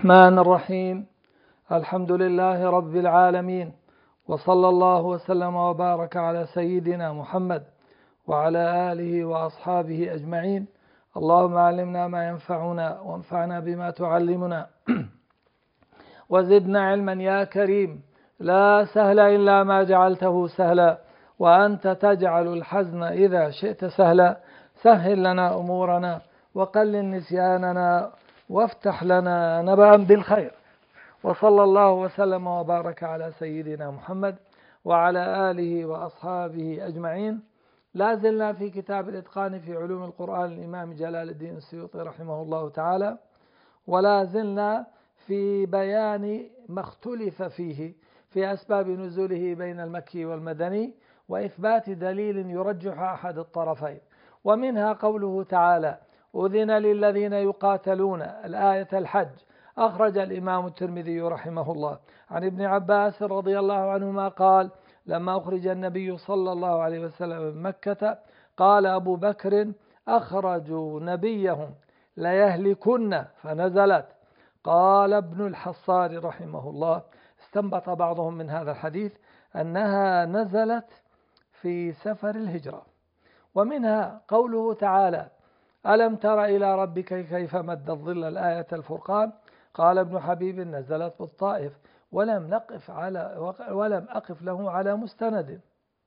الرحمن الرحيم. الحمد لله رب العالمين، وصلى الله وسلم وبارك على سيدنا محمد وعلى آله وأصحابه أجمعين. اللهم علمنا ما ينفعنا وانفعنا بما تعلمنا وزدنا علما يا كريم. لا سهل إلا ما جعلته سهلا، وأنت تجعل الحزن إذا شئت سهلا. سهل لنا أمورنا وقلل نسياننا وافتح لنا نبأ بالخير. وصلى الله وسلم وبارك على سيدنا محمد وعلى آله وأصحابه أجمعين. لا زلنا في كتاب الإتقان في علوم القرآن الإمام جلال الدين السيوطي رحمه الله تعالى، ولا زلنا في بيان ما اختلف فيه في أسباب نزوله بين المكي والمدني، وإثبات دليل يرجح أحد الطرفين، ومنها قوله تعالى: أذن للذين يقاتلون، الآية الحج. أخرج الإمام الترمذي رحمه الله عن ابن عباس رضي الله عنهما قال: لما أخرج النبي صلى الله عليه وسلم من مكة قال أبو بكر: أخرجوا نبيهم ليهلكن، فنزلت. قال ابن الحصار رحمه الله: استنبط بعضهم من هذا الحديث أنها نزلت في سفر الهجرة. ومنها قوله تعالى: ألم تر إلى ربك كيف مد الظل، الآية الفرقان. قال ابن حبيب: نزلت بالطائف ولم أقف له على مستند.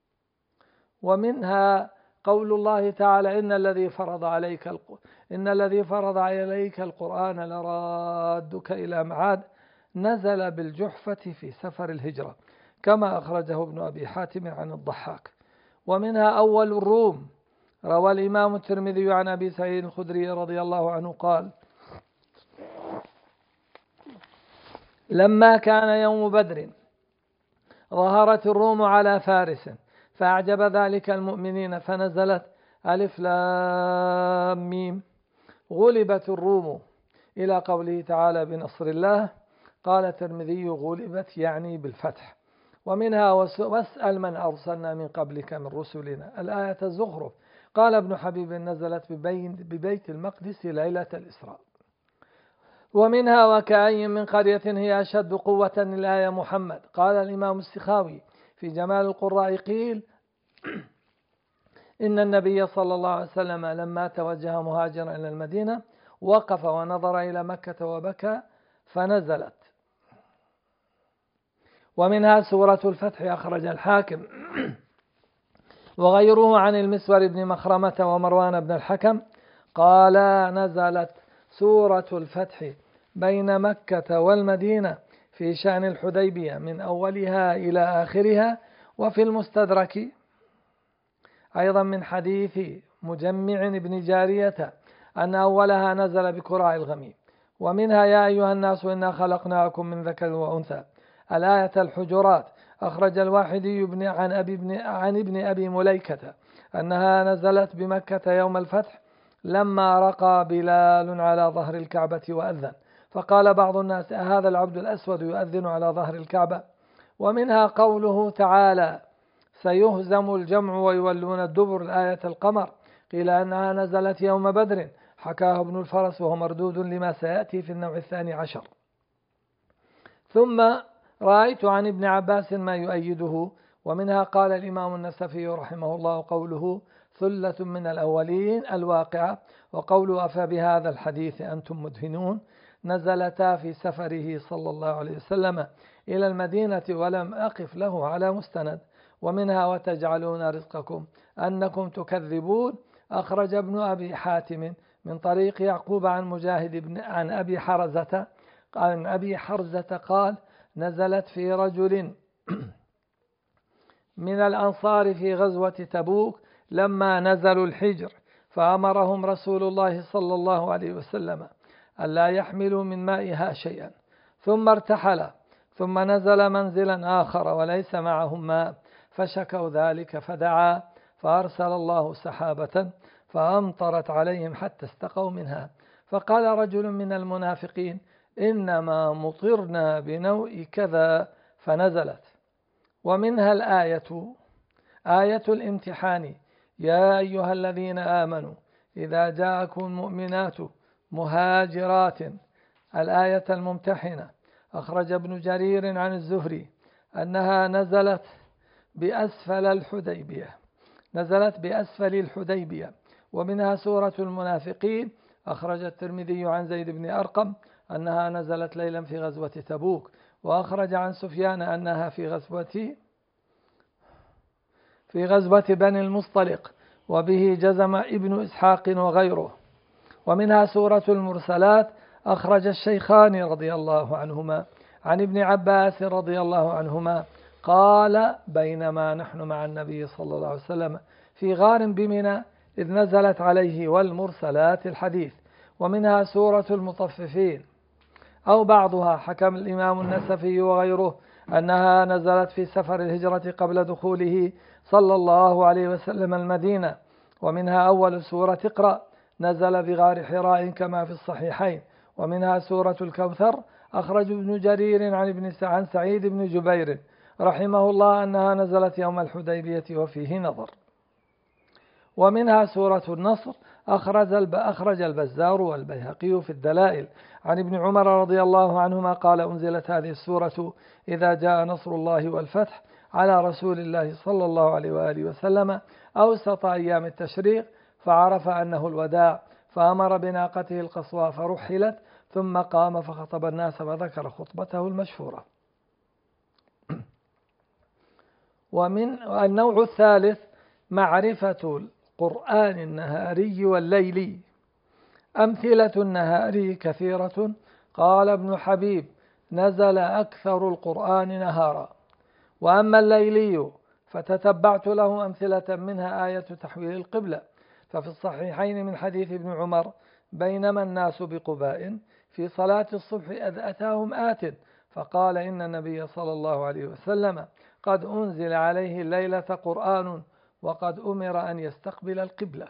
ومنها قول الله تعالى: إن الذي فرض عليك القرآن لرادك إلى معاد، نزل بالجحفة في سفر الهجرة، كما أخرجه ابن أبي حاتم عن الضحاك. ومنها أول الروم. روى الإمام الترمذي عن أبي سعيد الخدري رضي الله عنه قال: لما كان يوم بدر ظهرت الروم على فارس، فأعجب ذلك المؤمنين، فنزلت: ألف لام ميم، غلبت الروم، إلى قوله تعالى: بنصر الله. قال الترمذي: غلبت يعني بالفتح. ومنها واسأل من أرسلنا من قبلك من رسلنا، الآية الزخرف. قال ابن حبيب: نزلت ببيت المقدس ليلة الإسراء. ومنها وكأي من قرية هي أشد قوة، الآية محمد. قال الإمام السخاوي في جمال القراء قيل: إن النبي صلى الله عليه وسلم لما توجه مهاجرا إلى المدينة وقف ونظر إلى مكة وبكى، فنزلت. ومنها سورة الفتح. أخرج الحاكم وغيره عن المسور بن مخرمة ومروان بن الحكم قال: نزلت سورة الفتح بين مكة والمدينة في شأن الحديبية من أولها إلى آخرها. وفي المستدرك أيضا من حديث مجمع بن جارية أن أولها نزل بكراع الغميم. ومنها: يا أيها الناس إنا خلقناكم من ذكر وأنثى، الآية الحجرات. أخرج الواحدي عن ابن أبي مليكة أنها نزلت بمكة يوم الفتح لما رقى بلال على ظهر الكعبة وأذن، فقال بعض الناس: أهذا العبد الأسود يؤذن على ظهر الكعبة؟ ومنها قوله تعالى: سيهزم الجمع ويولون الدبر، الآية القمر. قيل أنها نزلت يوم بدر، حكاه ابن الفرس وهو مردود لما سيأتي في النوع 12. ثم رأيت عن ابن عباس ما يؤيده. ومنها قال الإمام النسفي رحمه الله: قوله ثلة من الأولين، الواقعة. وقوله: أفبهذا الحديث أنتم مدهنون، نزلتا في سفره صلى الله عليه وسلم إلى المدينة ولم أقف له على مستند. ومنها: وتجعلون رزقكم أنكم تكذبون. أخرج ابن أبي حاتم من طريق يعقوب عن مجاهد عن أبي حرزة قال: نزلت في رجل من الأنصار في غزوة تبوك لما نزلوا الحجر، فأمرهم رسول الله صلى الله عليه وسلم ألا يحملوا من مائها شيئا، ثم ارتحل، ثم نزل منزلا آخر وليس معهم ماء، فشكوا ذلك، فدعا، فأرسل الله سحابة فأمطرت عليهم حتى استقوا منها. فقال رجل من المنافقين: إنما مطرنا بنوء كذا، فنزلت. ومنها الآية، آية الامتحان: يا أيها الذين آمنوا إذا جاءكم المؤمنات مهاجرات الآية الممتحنة أخرج ابن جرير عن الزهري أنها نزلت بأسفل الحديبية، ومنها سورة المنافقين. أخرج الترمذي عن زيد بن أرقم أنها نزلت ليلا في غزوة تبوك، وأخرج عن سفيان أنها في غزوة بني المصطلق، وبه جزم ابن إسحاق وغيره. ومنها سورة المرسلات. أخرج الشيخان رضي الله عنهما عن ابن عباس رضي الله عنهما قال: بينما نحن مع النبي صلى الله عليه وسلم في غار بمنى إذ نزلت عليه والمرسلات الحديث. ومنها سورة المطففين أو بعضها. حكم الإمام النسفي وغيره أنها نزلت في سفر الهجرة قبل دخوله صلى الله عليه وسلم المدينة. ومنها أول سورة اقرأ نزل بغار حراء كما في الصحيحين. ومنها سورة الكوثر. أخرج ابن جرير عن سعيد بن جبير رحمه الله أنها نزلت يوم الحديبية وفيه نظر. ومنها سورة النصر. أخرج البزار والبيهقي في الدلائل عن ابن عمر رضي الله عنهما قال: أنزلت هذه السورة إذا جاء نصر الله والفتح على رسول الله صلى الله عليه وآله وسلم أوسط أيام التشريق، فعرف أنه الوداع، فأمر بناقته القصوى فرحلت، ثم قام فخطب الناس فذكر خطبته المشهورة. ومن النوع الثالث معرفة القرآن النهاري والليلي. أمثلة النهاري كثيرة. قال ابن حبيب: نزل أكثر القرآن نهارا. وأما الليلي فتتبعت له أمثلة، منها آية تحويل القبلة، ففي الصحيحين من حديث ابن عمر: بينما الناس بقباء في صلاة الصبح إذ أتاهم آت فقال: إن النبي صلى الله عليه وسلم قد أنزل عليه الليلة قرآن وقد أمر أن يستقبل القبلة.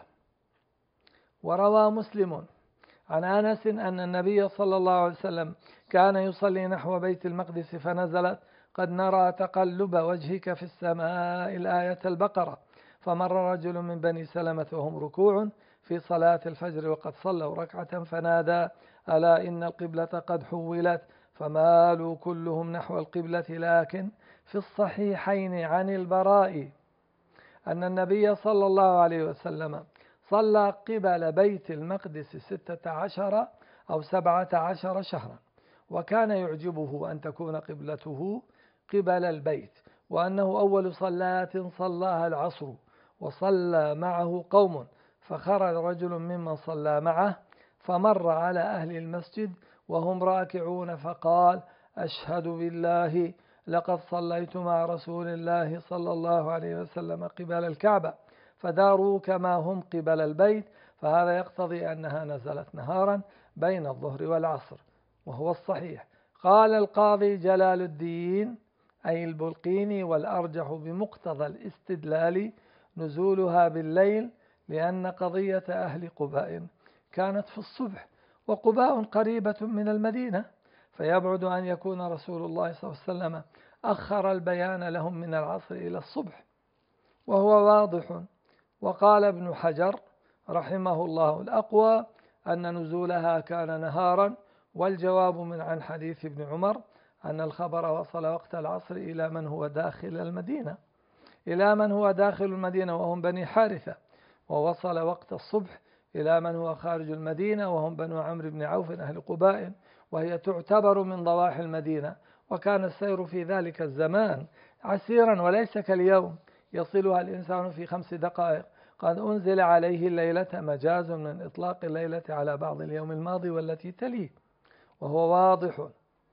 وروى مسلم عن أنس أن النبي صلى الله عليه وسلم كان يصلي نحو بيت المقدس فنزلت: قد نرى تقلب وجهك في السماء الآية البقرة. فمر رجل من بني سلمة وهم ركوع في صلاة الفجر وقد صلوا ركعة فنادى: ألا إن القبلة قد حولت، فمالوا كلهم نحو القبلة. لكن في الصحيحين عن البراء أن النبي صلى الله عليه وسلم صلى قبل بيت المقدس 16 أو 17 شهرا، وكان يعجبه أن تكون قبلته قبل البيت، وأنه أول صلاة صلاها العصر وصلى معه قوم، فخرج رجل ممن صلى معه فمر على أهل المسجد وهم راكعون فقال: أشهد بالله لقد صليت مع رسول الله صلى الله عليه وسلم قبل الكعبة، فداروا كما هم قبل البيت، فهذا يقتضي أنها نزلت نهارا بين الظهر والعصر، وهو الصحيح. قال القاضي جلال الدين أي البلقيني: والأرجح بمقتضى الاستدلال نزولها بالليل، لأن قضية أهل قباء كانت في الصبح، وقباء قريبة من المدينة، فيبعد أن يكون رسول الله صلى الله عليه وسلم أخر البيان لهم من العصر إلى الصبح، وهو واضح. وقال ابن حجر رحمه الله: الأقوى أن نزولها كان نهارا، والجواب من عن حديث ابن عمر أن الخبر وصل وقت العصر إلى من هو داخل المدينة وهم بني حارثة، ووصل وقت الصبح إلى من هو خارج المدينة وهم بنو عمرو بن عوف أهل قباء، وهي تعتبر من ضواحي المدينة، وكان السير في ذلك الزمان عسيرا وليس كاليوم يصلها الإنسان في 5 دقائق. قد أنزل عليه الليلة مجاز من إطلاق الليلة على بعض اليوم الماضي والتي تليه، وهو واضح.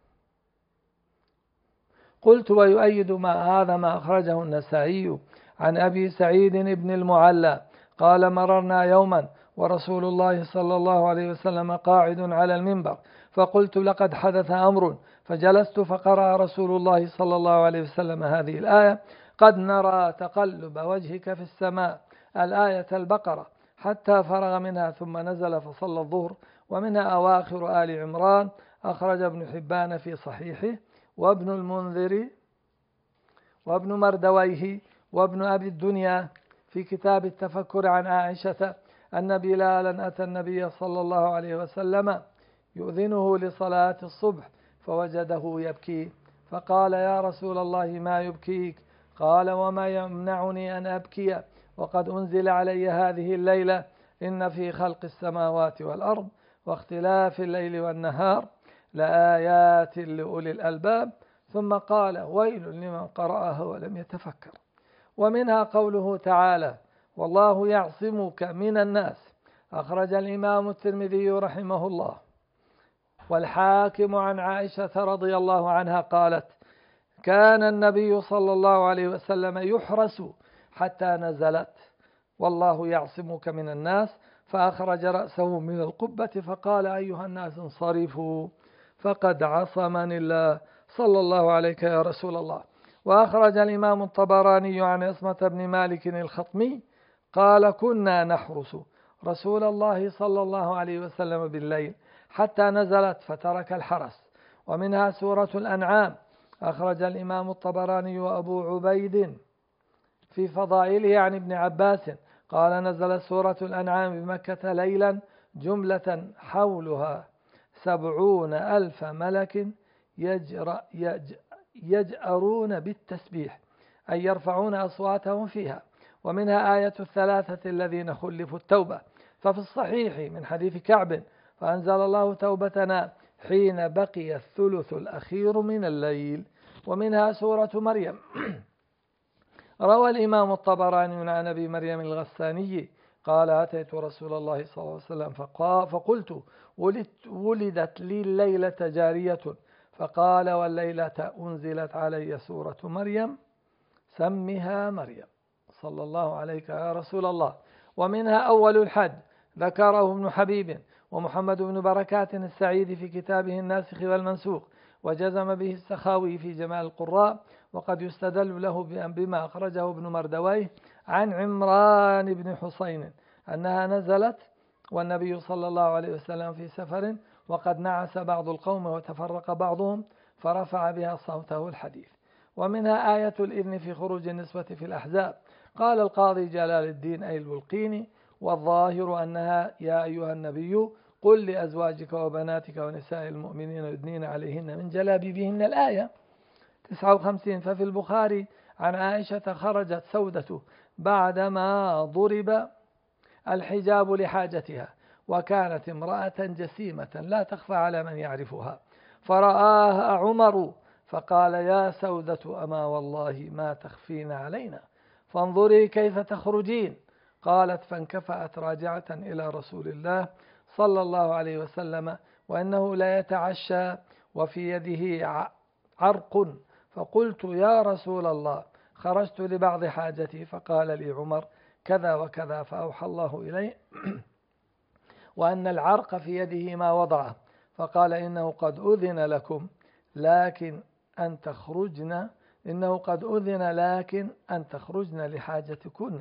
قلت: ويؤيد هذا ما أخرجه النسائي عن أبي سعيد بن المعلى قال: مررنا يوما ورسول الله صلى الله عليه وسلم قاعد على المنبر، فقلت: لقد حدث أمر، فجلست فقرأ رسول الله صلى الله عليه وسلم هذه الآية: قد نرى تقلب وجهك في السماء، الآية البقرة، حتى فرغ منها ثم نزل فصلى الظهر، ومنها أواخر آل عمران. أخرج ابن حبان في صحيحه وابن المنذر وابن مردويه وابن أبي الدنيا في كتاب التفكر عن عائشة أن بلالا أتى النبي صلى الله عليه وسلم يؤذنه لصلاة الصبح فوجده يبكي، فقال: يا رسول الله ما يبكيك؟ قال: وما يمنعني أن أبكي وقد أنزل علي هذه الليلة إن في خلق السماوات والأرض واختلاف الليل والنهار لآيات لأولي الألباب. ثم قال: ويل لمن قرأها ولم يتفكر. ومنها قوله تعالى: والله يعصمك من الناس، أخرج الإمام الترمذي رحمه الله. والحاكم عن عائشة رضي الله عنها قالت: كان النبي صلى الله عليه وسلم يحرس حتى نزلت: والله يعصمك من الناس، فأخرج رأسه من القبة فقال: أيها الناس انصرفوا فقد عصمني الله، صلى الله عليك يا رسول الله. وأخرج الإمام الطبراني عن عصمة بن مالك الخطمي قال: كنا نحرس رسول الله صلى الله عليه وسلم بالليل حتى نزلت فترك الحرس. ومنها سورة الأنعام، أخرج الإمام الطبراني وأبو عبيد في فضائله عن ابن عباس قال: نزلت سورة الأنعام بمكة ليلا جملة حولها 70,000 ملك يجأرون بالتسبيح، أي يرفعون أصواتهم فيها. ومنها آية الثلاثة الذين خلفوا التوبة، ففي الصحيح من حديث كعب: فأنزل الله توبتنا حين بقي الثلث الأخير من الليل. ومنها سورة مريم. روى الإمام الطبراني عن أبي مريم الغساني قال: أتيت رسول الله صلى الله عليه وسلم فقلت: ولدت لي الليلة جارية، فقال: والليلة أنزلت علي سورة مريم سمها مريم، صلى الله عليك يا رسول الله. ومنها أول الحج، ذكره ابن حبيب ومحمد بن بركات السعيد في كتابه الناسخ والمنسوخ، وجزم به السخاوي في جمال القراء. وقد يستدل له بما أخرجه ابن مردويه عن عمران بن حسين أنها نزلت والنبي صلى الله عليه وسلم في سفر وقد نعس بعض القوم وتفرق بعضهم فرفع بها صوته الحديث. ومنها آية الإذن في خروج النسوة في الأحزاب. قال القاضي جلال الدين أي البلقيني: والظاهر أنها يا أيها النبي قل لأزواجك وبناتك ونساء المؤمنين يدنين عليهن من جلابيبهن، الآية 59. ففي البخاري عن عائشة: خرجت سودة بعدما ضرب الحجاب لحاجتها، وكانت امرأة جسيمة لا تخفى على من يعرفها، فرآها عمر فقال: يا سودة أما والله ما تخفين علينا، فانظري كيف تخرجين. قالت: فانكفأت راجعة إلى رسول الله صلى الله عليه وسلم وإنه لا يتعشى وفي يده عرق، فقلت: يا رسول الله، خرجت لبعض حاجتي، فقال لي عمر كذا وكذا، فأوحى الله إليه وأن العرق في يده ما وضعه، فقال: إنه قد أذن لكم لكن أن تخرجن لحاجتكن.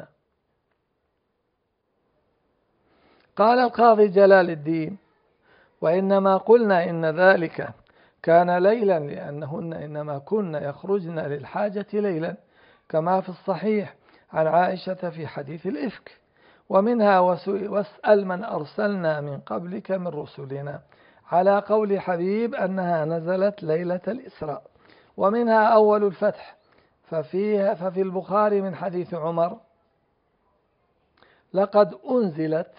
قال القاضي جلال الدين: وإنما قلنا إن ذلك كان ليلا لأنهن إنما كن يخرجن للحاجة ليلا، كما في الصحيح عن عائشة في حديث الإفك. ومنها: واسأل من أرسلنا من قبلك من رسلنا، على قول حبيب أنها نزلت ليلة الإسراء. ومنها أول الفتح، ففي البخاري من حديث عمر: لقد أنزلت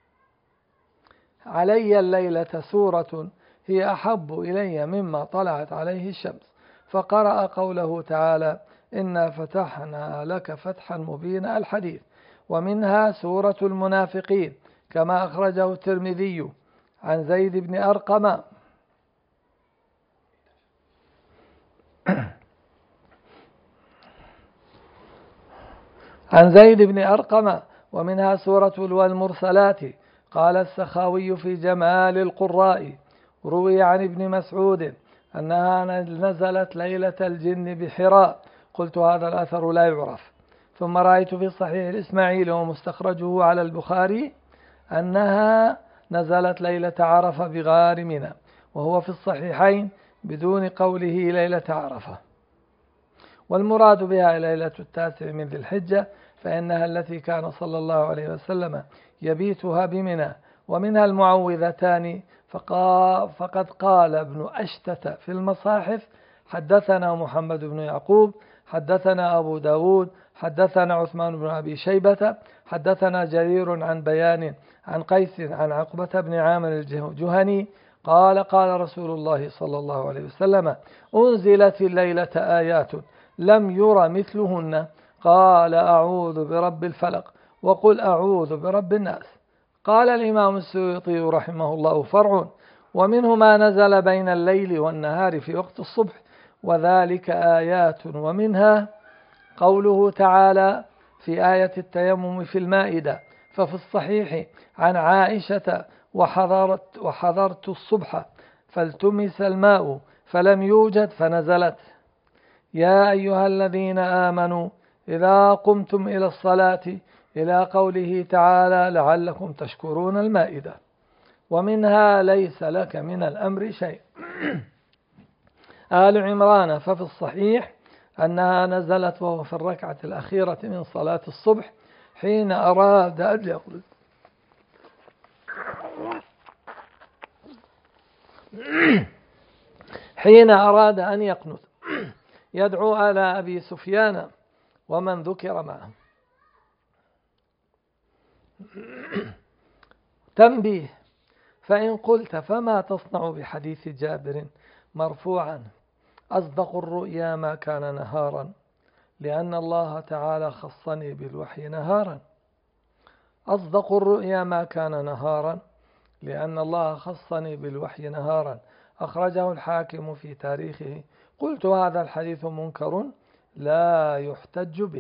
علي الليلة سورة هي أحب إلي مما طلعت عليه الشمس، فقرأ قوله تعالى: إنا فتحنا لك فتحا مبينا، الحديث. ومنها سورة المنافقين، كما أخرجه الترمذي عن زيد بن أرقم ومنها سورة والمرسلات. قال السخاوي في جمال القراء: روي عن ابن مسعود أنها نزلت ليلة الجن بحراء. قلت: هذا الأثر لا يعرف. ثم رأيت في صحيح الإسماعيلي ومستخرجه على البخاري أنها نزلت ليلة عرفة بغار منى، وهو في الصحيحين بدون قوله ليلة عرفة. والمراد بها ليلة 9 من ذي الحجة، فإنها التي كان صلى الله عليه وسلم يبيتها بمنى. ومنها المعوذتان فقد قال ابن أشتت في المصاحف: حدثنا محمد بن يعقوب، حدثنا أبو داود، حدثنا عثمان بن أبي شيبة، حدثنا جرير عن بيان عن قيس عن عقبة بن عامر الجهني قال: قال رسول الله صلى الله عليه وسلم: أنزلت الليلة آيات لم ير مثلهن، قال: أعوذ برب الفلق، وقل أعوذ برب الناس. قال الإمام السيوطي رحمه الله: فرع: ومنه ما نزل بين الليل والنهار في وقت الصبح، وذلك آيات، ومنها قوله تعالى في آية التيمم في المائدة: ففي الصحيح عن عائشة: وحضرت الصبح فالتمس الماء فلم يوجد فنزلت: يا أيها الذين آمنوا إذا قمتم إلى الصلاة، إلى قوله تعالى: لعلكم تشكرون المائدة. ومنها ليس لك من الأمر شيء. آل عمران: ففي الصحيح أنها نزلت وهو في الركعة الأخيرة من صلاة الصبح حين أراد أن يخرج. حين أراد أن يقنت يدعو على أبي سفيان ومن ذكر معه. تنبيه: فإن قلت فما تصنع بحديث جابر مرفوعا: أصدق الرؤيا ما كان نهارا، لأن الله تعالى خصني بالوحي نهارا. أصدق الرؤيا ما كان نهارا، لأن الله خصني بالوحي نهارا. أخرجه الحاكم في تاريخه. قلت: هذا الحديث منكر لا يحتج به.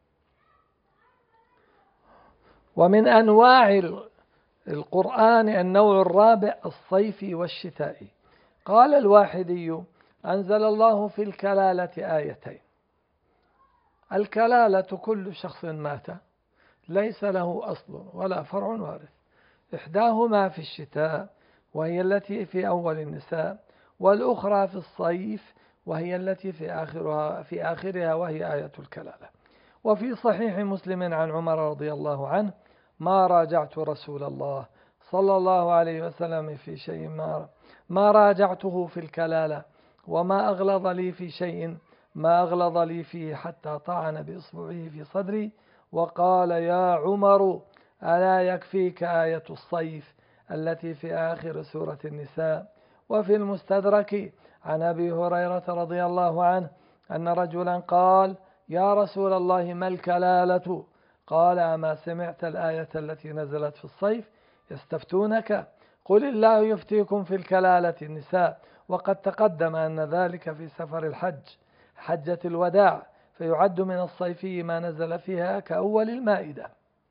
ومن أنواع القرآن النوع الرابع: الصيفي والشتائي. قال الواحدي: أنزل الله في الكلالة آيتين. الكلالة كل شخص مات ليس له أصل ولا فرع وارث، إحداهما في الشتاء وهي التي في أول النساء، والأخرى في الصيف وهي التي في آخرها وهي آية الكلالة. وفي صحيح مسلم عن عمر رضي الله عنه: ما راجعت رسول الله صلى الله عليه وسلم في شيء ما راجعته في الكلالة، وما أغلظ لي في شيء ما أغلظ لي فيه، حتى طعن بإصبعه في صدري وقال: يا عمر، ألا يكفيك آية الصيف التي في آخر سورة النساء؟ وفي المستدرك عن أبي هريرة رضي الله عنه أن رجلا قال: يا رسول الله، ما الكلالة؟ قال: أما سمعت الآية التي نزلت في الصيف يستفتونك؟ قل الله يفتيكم في الكلالة النساء. وقد تقدم أن ذلك في سفر الحج، حجة الوداع، فيعد من الصيفي ما نزل فيها كأول المائدة.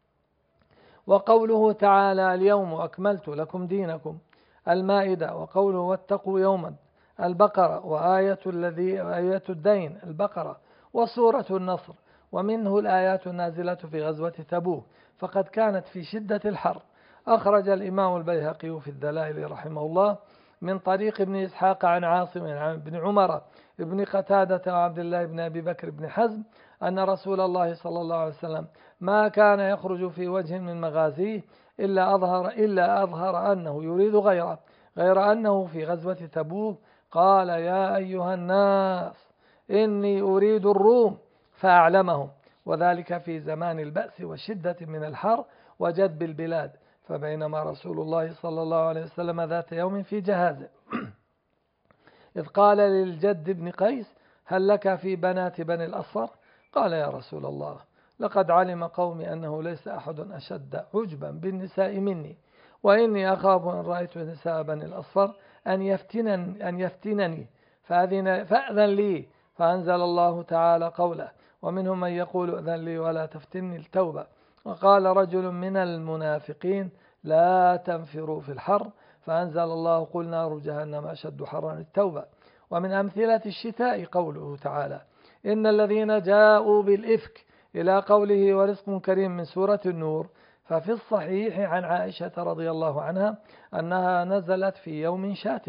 وقوله تعالى: اليوم أكملت لكم دينكم، المائدة. وقوله: واتقوا يوما، البقرة. وآية الدين، البقرة. وسورة النصر. ومنه الآيات النازلة في غزوة تبوك، فقد كانت في شدة الحر. أخرج الإمام البيهقي في الدلائل رحمه الله من طريق ابن إسحاق عن عاصم عن ابن عمر ابن قتادة وعبد الله بن أبي بكر بن حزم أن رسول الله صلى الله عليه وسلم ما كان يخرج في وجه من مغازيه إلا أظهر أنه يريد غير أنه في غزوة تبوك قال: يا أيها الناس، إني أريد الروم، فأعلمهم، وذلك في زمان البأس والشدة من الحر وجدب البلاد. فبينما رسول الله صلى الله عليه وسلم ذات يوم في جهازه إذ قال للجد بن قيس: هل لك في بنات بني الأصفر؟ قال: يا رسول الله، لقد علم قومي أنه ليس أحد أشد عجبا بالنساء مني، وإني أخاف إن رأيت نساء بني الأصفر أن يفتنني فأذن لي. فأنزل الله تعالى قوله: ومنهم من يقول ائذن لي ولا تفتني، التوبة. وقال رجل من المنافقين: لا تنفروا في الحر، فأنزل الله: قل نار جهنم أشد حرا، التوبة. ومن أمثلة الشتاء قوله تعالى: إن الذين جاءوا بالإفك، إلى قوله: ورزق كريم، من سورة النور. ففي الصحيح عن عائشة رضي الله عنها أنها نزلت في يوم شات.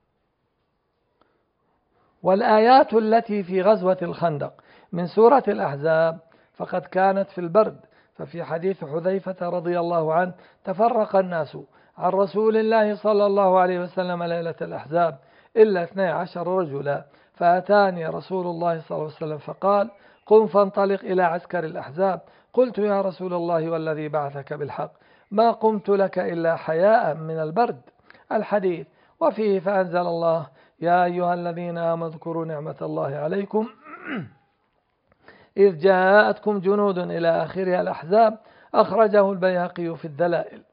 والآيات التي في غزوة الخندق من سورة الأحزاب فقد كانت في البرد. ففي حديث حذيفة رضي الله عنه: تفرق الناس عن رسول الله صلى الله عليه وسلم ليلة الأحزاب إلا 12 رجلا، فأتاني رسول الله صلى الله عليه وسلم فقال: قم فانطلق إلى عسكر الأحزاب. قلت: يا رسول الله والذي بعثك بالحق ما قمت لك إلا حياء من البرد. الحديث. وفيه فأنزل الله: يا أيها الذين آمنوا اذكروا نعمة الله عليكم إذ جاءتكم جنود إلى آخرها الأحزاب. أخرجه البيهقي في الدلائل.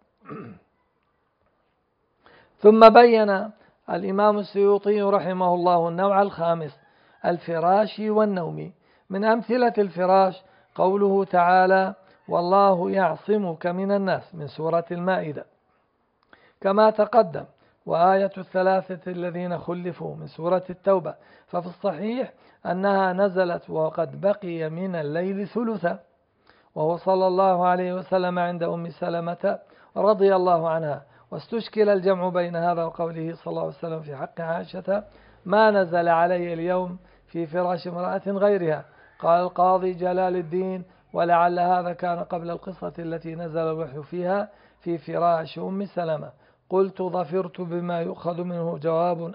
ثم بين الإمام السيوطي رحمه الله النوع الخامس: الفراش والنوم. من أمثلة الفراش قوله تعالى: والله يعصمك من الناس، من سورة المائدة كما تقدم، وآية 3 الذين خلفوا من سورة التوبة. ففي الصحيح أنها نزلت وقد بقي من الليل ثلثا، وهو صلى الله عليه وسلم عند أم سلمة رضي الله عنها. واستشكل الجمع بين هذا وقوله صلى الله عليه وسلم في حق عائشة: ما نزل علي اليوم في فراش امرأة غيرها. قال القاضي جلال الدين: ولعل هذا كان قبل القصة التي نزل الوحي فيها في فراش أم سلمة. قلت: ظفرت بما يؤخذ منه جواب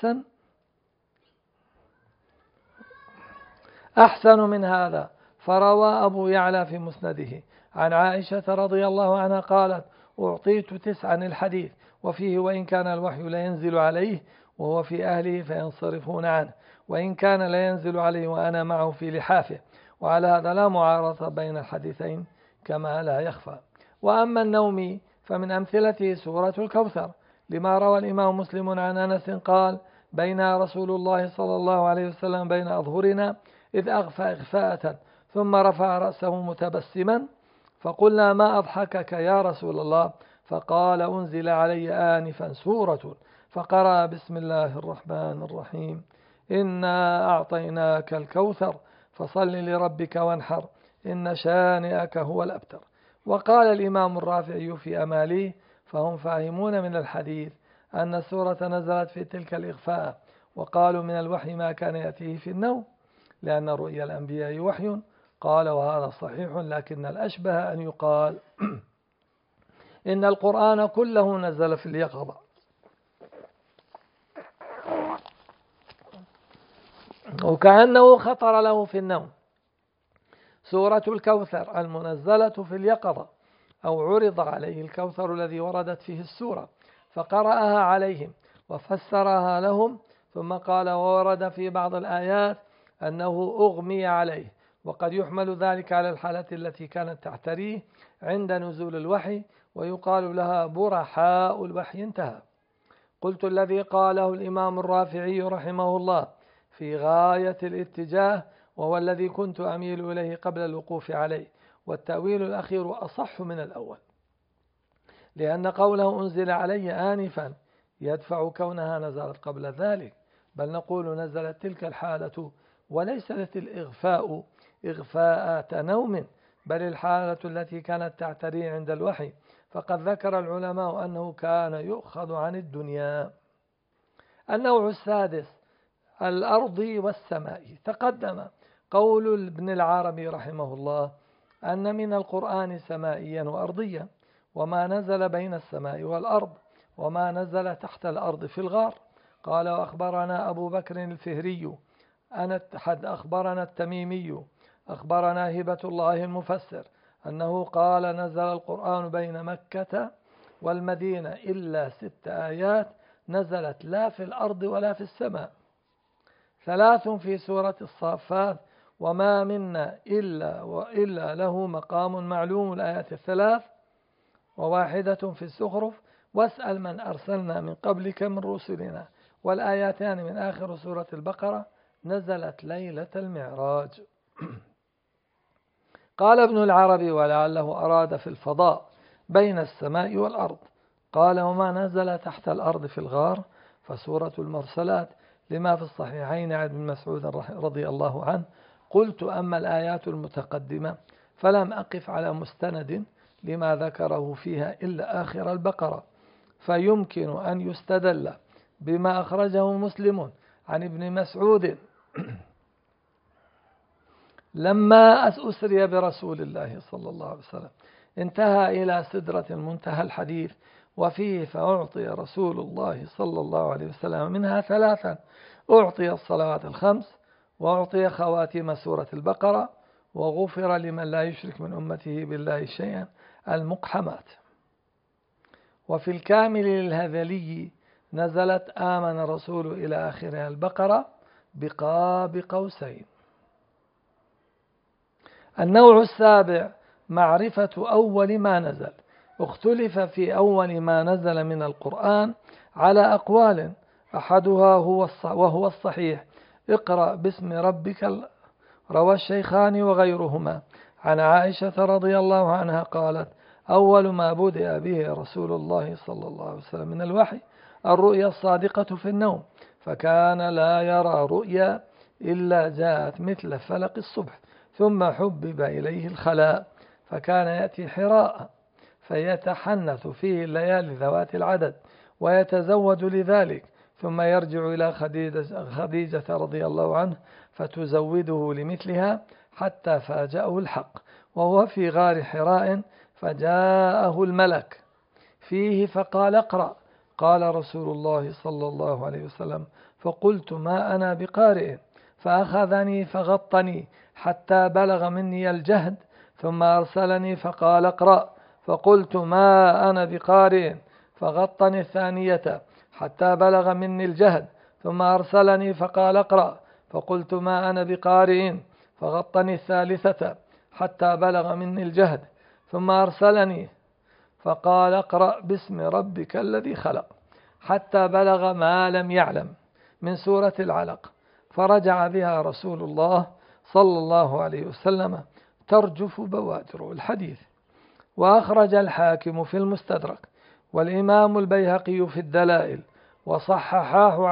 أحسن من هذا. فروى أبو يعلى في مسنده عن عائشة رضي الله عنها قالت: أعطيت 9 الحديث، وفيه: وإن كان الوحي لا ينزل عليه وهو في أهله فينصرفون عنه، وإن كان لا ينزل عليه وأنا معه في لحافه. وعلى هذا لا معارضة بين الحديثين كما لا يخفى. وأما النوم فمن أمثلته سورة الكوثر، لما روى الإمام مسلم عن أنس قال: بين رسول الله صلى الله عليه وسلم بين أظهرنا إذ أغفى إغفاءة ثم رفع رأسه متبسما، فقلنا: ما أضحكك يا رسول الله؟ فقال: أنزل علي آنفا سورة، فقرأ: بسم الله الرحمن الرحيم، إنا أعطيناك الكوثر فصل لربك وانحر إن شانئك هو الأبتر. وقال الإمام الرافعي في أماليه: فهم فاهمون من الحديث أن السورة نزلت في تلك الإغفاء، وقالوا من الوحي ما كان يأتيه في النوم، لأن رؤيا الأنبياء وحي. قال: وهذا صحيح، لكن الأشبه أن يقال إن القرآن كله نزل في اليقظة، وكأنه خطر له في النوم. سورة الكوثر المنزلة في اليقظة، أو عرض عليه الكوثر الذي وردت فيه السورة فقرأها عليهم وفسرها لهم، ثم قال: وورد في بعض الآيات أنه أغمي عليه، وقد يحمل ذلك على الحالة التي كانت تعتريه عند نزول الوحي، ويقال لها برحاء الوحي. انتهى. قلت: الذي قاله الإمام الرافعي رحمه الله في غاية الاتجاه، وهو الذي كنت أميل إليه قبل الوقوف عليه، والتأويل الأخير أصح من الأول، لأن قوله أنزل علي آنفا يدفع كونها نزلت قبل ذلك، بل نقول نزلت تلك الحالة، وليست الإغفاء إغفاءة نوم، بل الحالة التي كانت تعتري عند الوحي. فقد ذكر العلماء أنه كان يؤخذ عن الدنيا. النوع السادس: الأرض والسماء. تقدم قول ابن العربي رحمه الله أن من القرآن سمائيا وأرضيا، وما نزل بين السماء والأرض، وما نزل تحت الأرض في الغار. قال: وأخبرنا أبو بكر الفهري أخبرنا التميمي أخبرنا هبة الله المفسر أنه قال: نزل القرآن بين مكة والمدينة إلا 6 آيات نزلت لا في الأرض ولا في السماء، 3 في سورة الصافات: وما منا إلا له مقام معلوم، الآيات 3، وواحدة في الزخرف: واسأل من أرسلنا من قبلك من رسلنا. والآياتان من آخر سورة البقرة نزلت ليلة المعراج. قال ابن العربي: ولعله أراد في الفضاء بين السماء والأرض. قال: وما نزل تحت الأرض في الغار فسورة المرسلات، لما في الصحيحين عن ابن مسعود رضي الله عنه. قلت: أما الآيات المتقدمة فلم أقف على مستند لما ذكره فيها إلا آخر البقرة، فيمكن أن يستدل بما أخرجه مسلم عن ابن مسعود لما أسري برسول الله صلى الله عليه وسلم انتهى إلى سدرة المنتهى الحديث، وفيه فأعطي رسول الله صلى الله عليه وسلم منها 3: أعطي الصلوات الخمس، وأعطي خواتيم سورة البقرة، وغفر لمن لا يشرك من أمته بالله شيئا المقحمات. وفي الكامل للهذلي نزلت آمن الرسول إلى آخرها البقرة بقاب قوسين. النوع السابع معرفة أول ما نزل. اختلف في أول ما نزل من القرآن على أقوال، أحدها وهو الصحيح: اقرأ باسم ربك. روى الشيخان وغيرهما عن عائشة رضي الله عنها قالت: أول ما بدأ به رسول الله صلى الله عليه وسلم من الوحي الرؤيا الصادقة في النوم، فكان لا يرى رؤيا إلا جاءت مثل فلق الصبح، ثم حبب إليه الخلاء، فكان يأتي حراء فيتحنث فيه الليالي ذوات العدد ويتزود لذلك، ثم يرجع إلى خديجة رضي الله عنه فتزوده لمثلها، حتى فاجأه الحق وهو في غار حراء، فجاءه الملك فيه فقال: اقرأ. قال رسول الله صلى الله عليه وسلم: فقلت: ما أنا بقارئ، فأخذني فغطني حتى بلغ مني الجهد، ثم أرسلني فقال: اقرأ. فقلت: ما أنا بقارئ، فغطني الثانية حتى بلغ مني الجهد، ثم أرسلني فقال: اقرأ. فقلت: ما أنا بقارئ، فغطني الثالثة حتى بلغ مني الجهد، ثم أرسلني فقال: اقرأ باسم ربك الذي خلق، حتى بلغ ما لم يعلم من سورة العلق، فرجع بها رسول الله صلى الله عليه وسلم ترجف بوادر الحديث. وأخرج الحاكم في المستدرك، والإمام البيهقي في الدلائل، وصححاه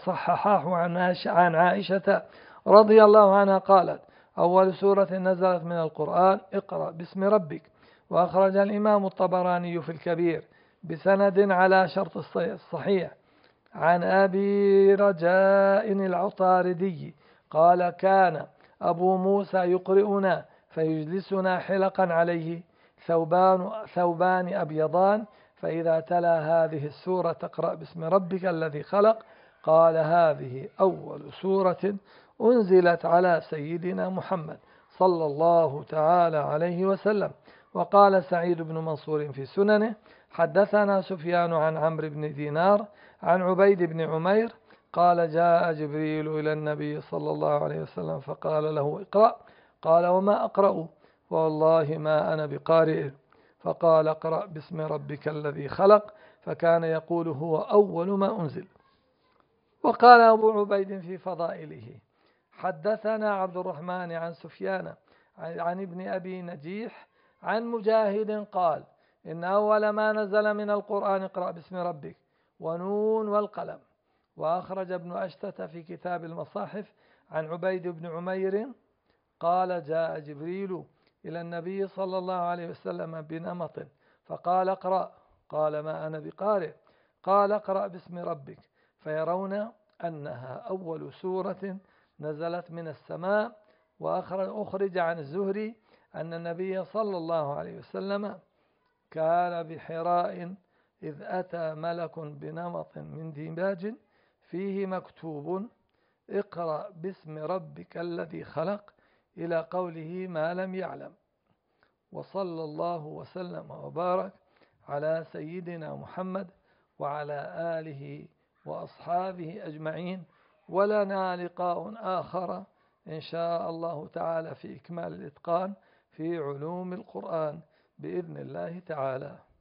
عن عائشة رضي الله عنها قالت: أول سورة نزلت من القرآن اقرأ باسم ربك. وأخرج الإمام الطبراني في الكبير بسند على شرط الصحيح عن أبي رجاء العطاردي قال: كان أبو موسى يقرئنا فيجلسنا حلقا عليه ثوبان أبيضان، فإذا تلا هذه السورة تقرأ باسم ربك الذي خلق، قال: هذه أول سورة أنزلت على سيدنا محمد صلى الله تعالى عليه وسلم. وقال سعيد بن منصور في سننه: حدثنا سفيان عن عمرو بن دينار عن عبيد بن عمير قال: جاء جبريل إلى النبي صلى الله عليه وسلم فقال له: اقرأ. قال: وما أقرأ؟ والله ما أنا بقارئ. فقال: اقرأ باسم ربك الذي خلق، فكان يقول: هو أول ما أنزل. وقال أبو عبيد في فضائله: حدثنا عبد الرحمن عن سفيان عن ابن أبي نجيح عن مجاهد قال: إن أول ما نزل من القرآن اقرأ باسم ربك ونون والقلم. وأخرج ابن أشتت في كتاب المصاحف عن عبيد بن عمير قال: جاء جبريل إلى النبي صلى الله عليه وسلم بنمط فقال: اقرأ. قال: ما أنا بقارئ. قال: اقرأ باسم ربك. فيرون أنها أول سورة نزلت من السماء. وأخرج عن الزهري أن النبي صلى الله عليه وسلم كان بحراء إذ أتى ملك بنمط من ديباج فيه مكتوب: اقرأ باسم ربك الذي خلق، إلى قوله: ما لم يعلم. وصلى الله وسلم وبارك على سيدنا محمد وعلى آله وأصحابه أجمعين. ولنا لقاء آخر إن شاء الله تعالى في إكمال الإتقان في علوم القرآن بإذن الله تعالى.